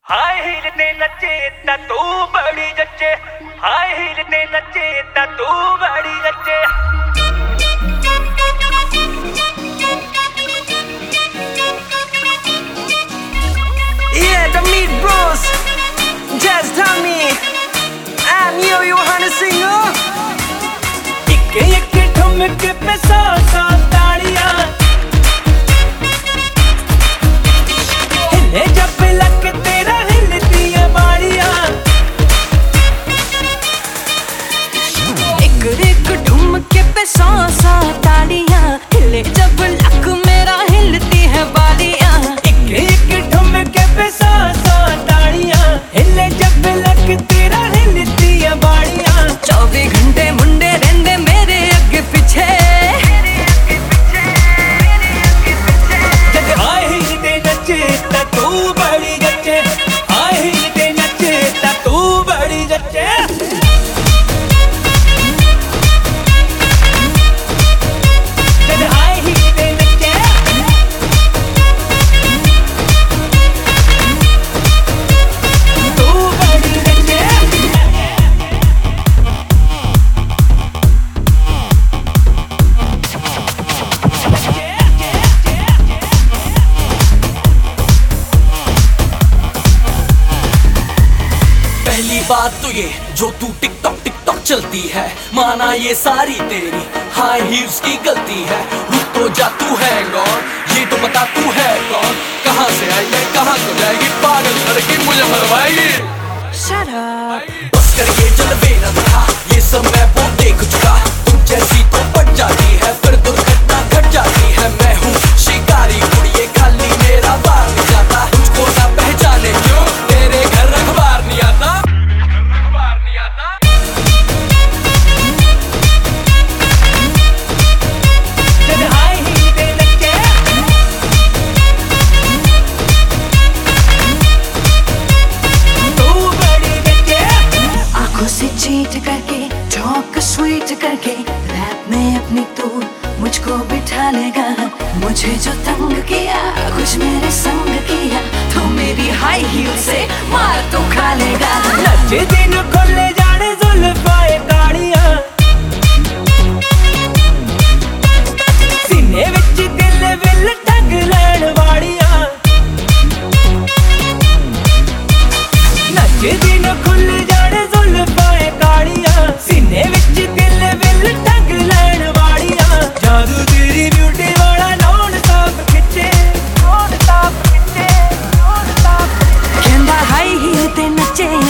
High heel ते नचे ता तू बड़ी जच्चे, हाय हील ते नचे ता तू बड़ी जच्चे। Yeah, the Meat Bros, Jazz Tommy, I'm Yo-Yo Honey Singer. इक्के इक्के ठुमके पे सौ सौ ताड़ियां, हिले जब लग तेरा हिलती है बाड़ियां। एक एक ठुमके पे सौ सौ ताड़ियां, हिले जब लक मेरा हिलती है बालियां। इक्के इक्के ठुमके पे सौ सौ ताड़ियां, हिले जब लग तेरा हिलती है बाड़ियां। 24 घंटे मुंडे रहंदे मेरे अगे पीछे, हाय हील ते नचे ता तू बड़ी जच्चे, हाय हील ते नचे ता तू बड़ी जच्चे। हाय हील ते नचे तू बड़ी जच्चे। पहली बात तो ये जो तू टिकटॉक टिकटॉक चलती है, माना ये सारी तेरी हाई हील्स की गलती है। रुक तो जा, तू है कौन ये तो बता, तू है कौन, कहाँ से आई है कहाँ को जाएगी, पागल लड़की मुझे मरवाएगी। Shut up. बस कर ये जलवे न दिखा, ये सब मैं वो देख चुका। तुम जैसी तो पट जाती है फिर दुर्घटना घट जाती है। मैं हूँ शिकारी उड़िए, खाली मेरा बार नहीं जाता। तुझको ना पहचाने क्यों, तेरे घर अखबार नहीं आता। हाय हील ते नचे तू बड़ी जच्चे। आंखों से चीट करके, टॉक स्वीट करके, रैप में अपनी तू मुझको बिठा लेगा। मुझे जो तंग किया, कुछ मेरे संग किया, तो मेरी हाई हील से मार तो खा लेगा। नचे दिन खोले जाने जुल्फाए कालियां, सीने विच दिल विल टंग लैण वालियां। नचे दिन खुल जाने जुल्फाए कालियां, सीने विच दिल विल टंग लैण वालियां। जादू तेरी ब्यूटी वाला नॉन स्टॉप खिच्चे, नॉन स्टॉप खिच्चे, नॉन स्टॉप। कहंदा हाई हील ते नचे